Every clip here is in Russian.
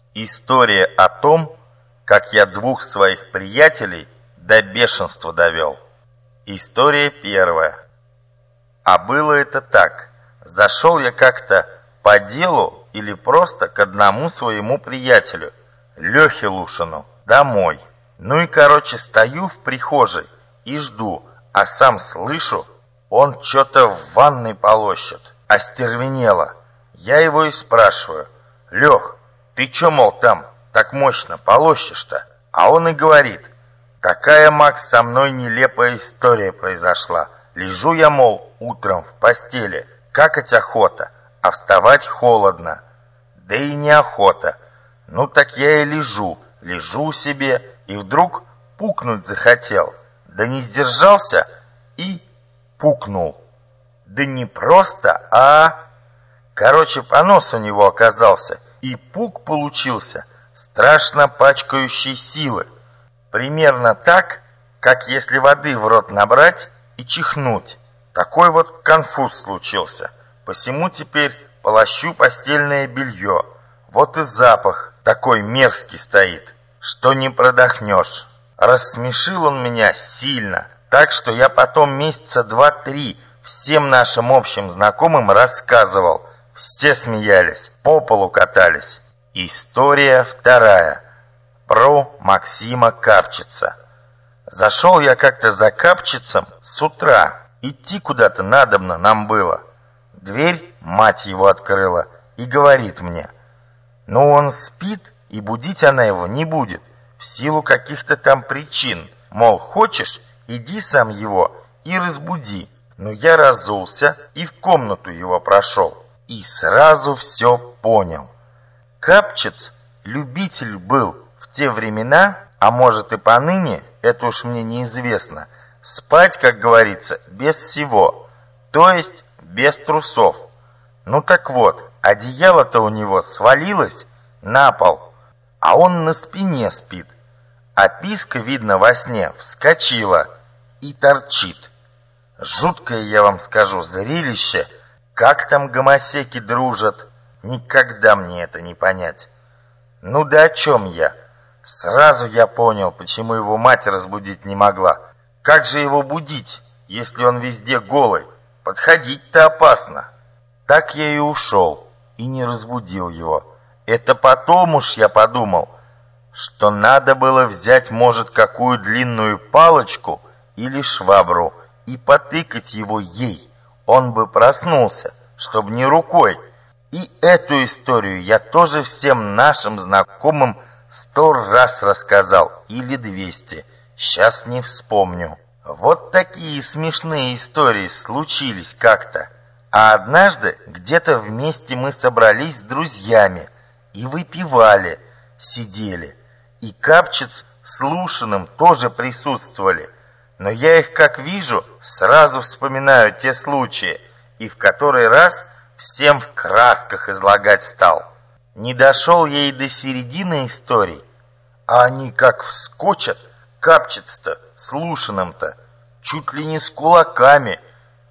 История о том, как я двух своих приятелей до бешенства довел. История первая. А было это так. Зашел я как-то по делу или просто к одному своему приятелю, Лехе Лушину, домой. Ну и, короче, стою в прихожей и жду, а сам слышу, он что-то в ванной полощет. Остервенело. Я его и спрашиваю: «Лех, ты чё, мол, там так мощно полощешь-то?» А он и говорит: «Какая, Макс, со мной нелепая история произошла. Лежу я, мол, утром в постели, какать охота, а вставать холодно. Да и неохота. Ну так я и лежу себе, и вдруг пукнуть захотел. Да не сдержался и пукнул. Да не просто, а... Короче, понос у него оказался, и пук получился страшно пачкающей силы. Примерно так, как если воды в рот набрать и чихнуть. Такой вот конфуз случился. Посему теперь полощу постельное белье. Вот и запах такой мерзкий стоит, что не продохнешь». Рассмешил он меня сильно, так что я потом месяца 2-3 всем нашим общим знакомым рассказывал. Все смеялись, по полу катались. История вторая. Про Максима Капчица. Зашел я как-то за Капчицем с утра. Идти куда-то надобно нам было. Дверь мать его открыла и говорит мне: «Ну, он спит, и будить она его не будет, в силу каких-то там причин. Мол, хочешь, иди сам его и разбуди». Но я разулся и в комнату его прошел. И сразу все понял. Капчиц любитель был в те времена, а может и поныне, это уж мне неизвестно, спать, как говорится, без всего, то есть без трусов. Ну так вот, одеяло-то у него свалилось на пол, а он на спине спит, а писка, видно, во сне вскочила и торчит. Жуткое, я вам скажу, зрелище. Как там гомосеки дружат, никогда мне это не понять. Ну да о чем я? Сразу я понял, почему его мать разбудить не могла. Как же его будить, если он везде голый? Подходить-то опасно. Так я и ушел, и не разбудил его. Это потом уж я подумал, что надо было взять, может, какую длинную палочку или швабру и потыкать его ей. Он бы проснулся, чтобы не рукой. И эту историю я тоже всем нашим знакомым 100 раз рассказал, или 200. Сейчас не вспомню. Вот такие смешные истории случились как-то. А однажды где-то вместе мы собрались с друзьями и выпивали, сидели. И Капчиц с Лушиным тоже присутствовали. Но я их, как вижу, сразу вспоминаю те случаи, и в который раз всем в красках излагать стал. Не дошел я и до середины истории, а они как вскочат, Капчиц-то с Лушиным-то, чуть ли не с кулаками.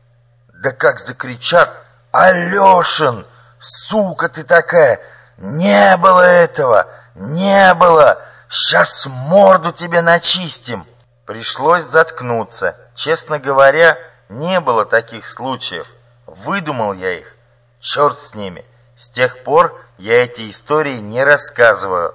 Да как закричат: «Алешин, сука ты такая! Не было этого! Не было! Сейчас морду тебе начистим!» Пришлось заткнуться. Честно говоря, не было таких случаев. Выдумал я их. Черт с ними. С тех пор я эти истории не рассказываю.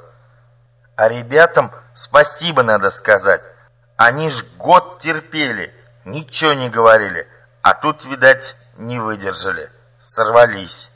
А ребятам спасибо надо сказать. Они ж год терпели, ничего не говорили. А тут, видать, не выдержали. Сорвались.